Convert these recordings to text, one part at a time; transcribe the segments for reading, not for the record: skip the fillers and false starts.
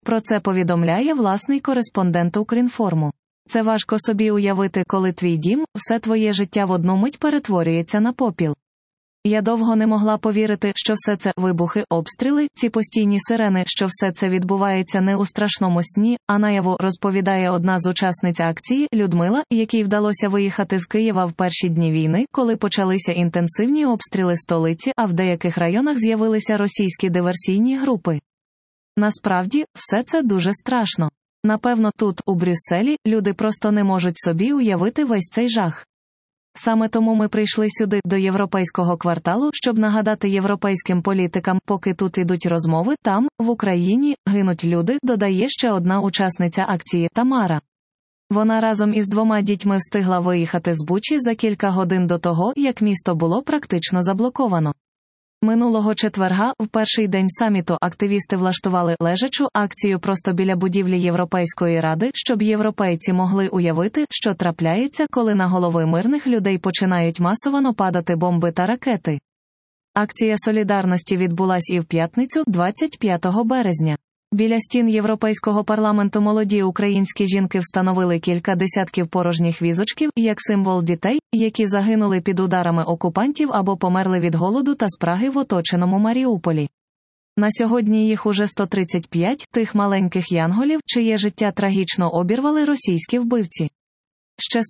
Про це повідомляє власний кореспондент Укрінформу. Це важко собі уявити, коли твій дім, все твоє життя в одну мить перетворюється на попіл. Я довго не могла повірити, що все це – вибухи, обстріли, ці постійні сирени, що все це відбувається не у страшному сні, а наяву, розповідає одна з учасниць акції, Людмила, якій вдалося виїхати з Києва в перші дні війни, коли почалися інтенсивні обстріли столиці, а в деяких районах з'явилися російські диверсійні групи. Насправді, все це дуже страшно. Напевно, тут, у Брюсселі, люди просто не можуть собі уявити весь цей жах. Саме тому ми прийшли сюди, до європейського кварталу, щоб нагадати європейським політикам, поки тут ідуть розмови, там, в Україні, гинуть люди, додає ще одна учасниця акції, Тамара. Вона разом із 2 дітьми встигла виїхати з Бучі за кілька годин до того, як місто було практично заблоковано. Минулого четверга, в перший день саміту, активісти влаштували лежачу акцію просто біля будівлі Європейської ради, щоб європейці могли уявити, що трапляється, коли на голови мирних людей починають масово падати бомби та ракети. Акція солідарності відбулась і в п'ятницю, 25 березня. Біля стін Європейського парламенту молоді українські жінки встановили кілька десятків порожніх візочків, як символ дітей, які загинули під ударами окупантів або померли від голоду та спраги в оточеному Маріуполі. На сьогодні їх уже 135, тих маленьких янголів, чиє життя трагічно обірвали російські вбивці. Ще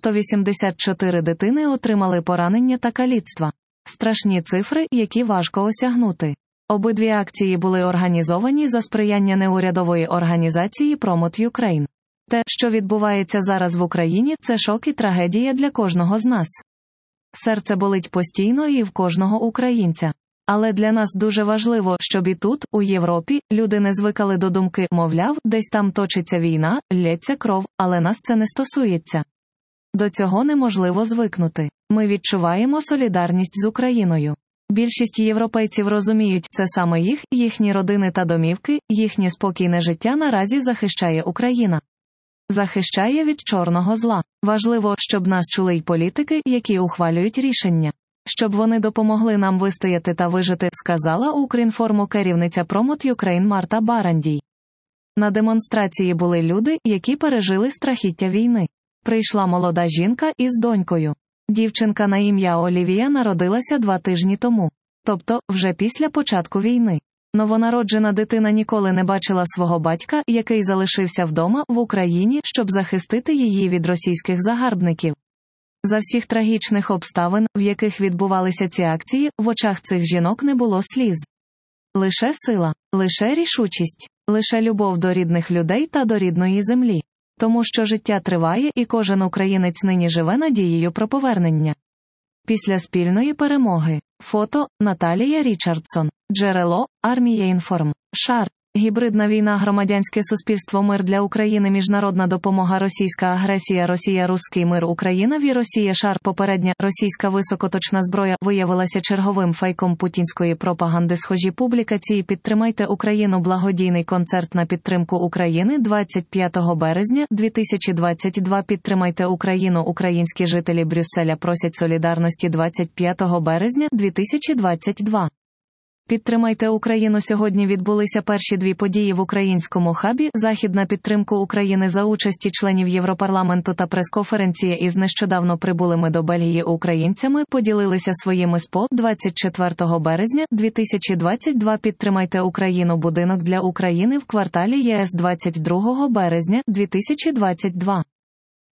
184 дитини отримали поранення та каліцтва. Страшні цифри, які важко осягнути. Обидві акції були організовані за сприяння неурядової організації Promote Ukraine. Те, що відбувається зараз в Україні, це шок і трагедія для кожного з нас. Серце болить постійно і в кожного українця. Але для нас дуже важливо, щоб і тут, у Європі, люди не звикали до думки, мовляв, десь там точиться війна, лється кров, але нас це не стосується. До цього неможливо звикнути. Ми відчуваємо солідарність з Україною. Більшість європейців розуміють, це саме їх, їхні родини та домівки, їхнє спокійне життя наразі захищає Україна. Захищає від чорного зла. Важливо, щоб нас чули й політики, які ухвалюють рішення. Щоб вони допомогли нам вистояти та вижити, сказала Укрінформу керівниця Promote Ukraine Марта Барандій. На демонстрації були люди, які пережили страхіття війни. Прийшла молода жінка із донькою. Дівчинка на ім'я Олівія народилася 2 тижні тому. Тобто, вже після початку війни. Новонароджена дитина ніколи не бачила свого батька, який залишився вдома, в Україні, щоб захистити її від російських загарбників. За всіх трагічних обставин, в яких відбувалися ці акції, в очах цих жінок не було сліз. Лише сила, лише рішучість, лише любов до рідних людей та до рідної землі. Тому що життя триває і кожен українець нині живе надією про повернення. Після спільної перемоги. Фото – Наталія Річардсон. Джерело – Армія Інформ. Шар. Гібридна війна, громадянське суспільство, мир для України, міжнародна допомога, російська агресія, Росія, руський мир, Україна, Росія, шар. Попередня російська високоточна зброя виявилася черговим фейком путінської пропаганди. Схожі публікації. Підтримайте Україну. Благодійний концерт на підтримку України 25 березня 2022. Підтримайте Україну. Українські жителі Брюсселя просять солідарності 25 березня 2022. Підтримайте Україну. Сьогодні відбулися перші 2 події в українському хабі. Захід на підтримку України за участі членів Європарламенту та прес-конференція із нещодавно прибулими до Бельгії українцями поділилися своїми СПО 24 березня 2022. Підтримайте Україну. Будинок для України в кварталі ЄС 22 березня 2022.